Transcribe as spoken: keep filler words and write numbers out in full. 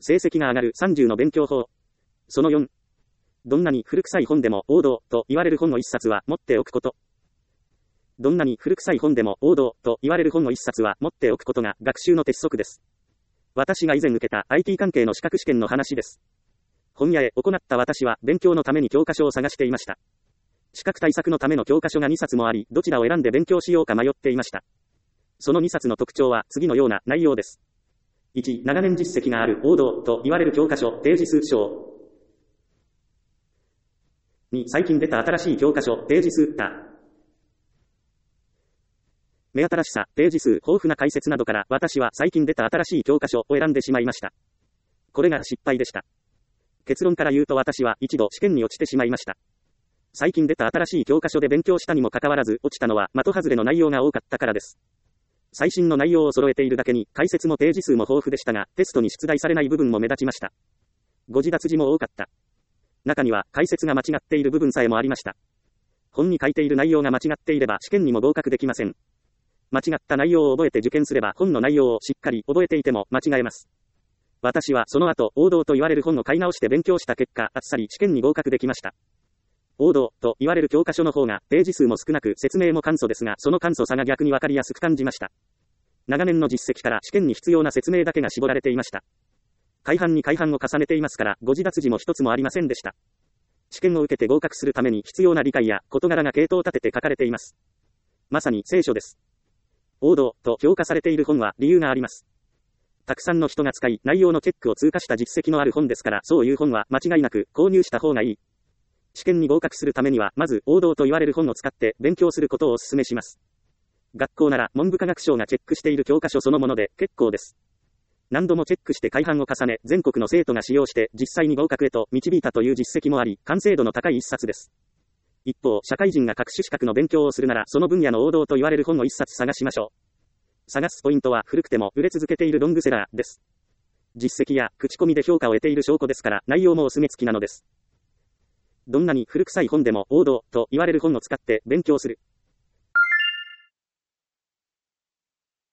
成績が上がるさんじゅうの勉強法。そのよん。どんなに古臭い本でも王道と言われる本を一冊は持っておくこと。どんなに古臭い本でも王道と言われる本を一冊は持っておくことが学習の鉄則です。私が以前受けた アイティー 関係の資格試験の話です。本屋へ行った私は勉強のために教科書を探していました。資格対策のための教科書がにさつもあり、どちらを選んで勉強しようか迷っていました。そのにさつの特徴は次のような内容です。いち、長年実績がある王道と言われる教科書、ページ数少。に、最近出た新しい教科書、ページ数多。目新しさ、ページ数、豊富な解説などから私は最近出た新しい教科書を選んでしまいました。これが失敗でした。結論から言うと私は一度試験に落ちてしまいました。最近出た新しい教科書で勉強したにもかかわらず落ちたのは的外れの内容が多かったからです。最新の内容を揃えているだけに解説もページ数も豊富でしたが、テストに出題されない部分も目立ちました。誤字脱字も多かった。中には解説が間違っている部分さえもありました。本に書いている内容が間違っていれば試験にも合格できません。間違った内容を覚えて受験すれば本の内容をしっかり覚えていても間違えます。私はその後王道と言われる本を買い直して勉強した結果、あっさり試験に合格できました。王道と言われる教科書の方がページ数も少なく説明も簡素ですが、その簡素さが逆にわかりやすく感じました。長年の実績から試験に必要な説明だけが絞られていました。改版に改版を重ねていますから、誤字脱字も一つもありませんでした。試験を受けて合格するために必要な理解や事柄が系統を立てて書かれています。まさに聖書です。王道と評価されている本は理由があります。たくさんの人が使い、内容のチェックを通過した実績のある本ですから、そういう本は間違いなく購入した方がいい。試験に合格するためには、まず王道と言われる本を使って勉強することをお勧めします。学校なら文部科学省がチェックしている教科書そのもので結構です。何度もチェックして改版を重ね、全国の生徒が使用して実際に合格へと導いたという実績もあり、完成度の高い一冊です。一方、社会人が各種資格の勉強をするなら、その分野の王道と言われる本を一冊探しましょう。探すポイントは古くても売れ続けているロングセラーです。実績や口コミで評価を得ている証拠ですから、内容もお墨付きなのです。どんなに古臭い本でも王道と言われる本を使って勉強する。